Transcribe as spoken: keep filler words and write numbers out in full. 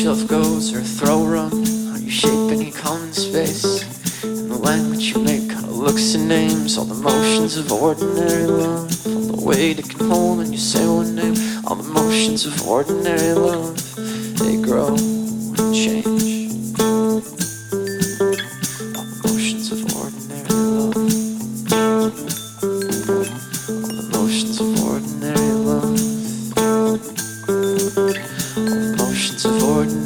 shelf goes or a throw run, how you shape any common space, and the language you make, how it looks and names all the motions of ordinary love, all the weight it can hold when you say one name, all the motions of ordinary love, they grow and change.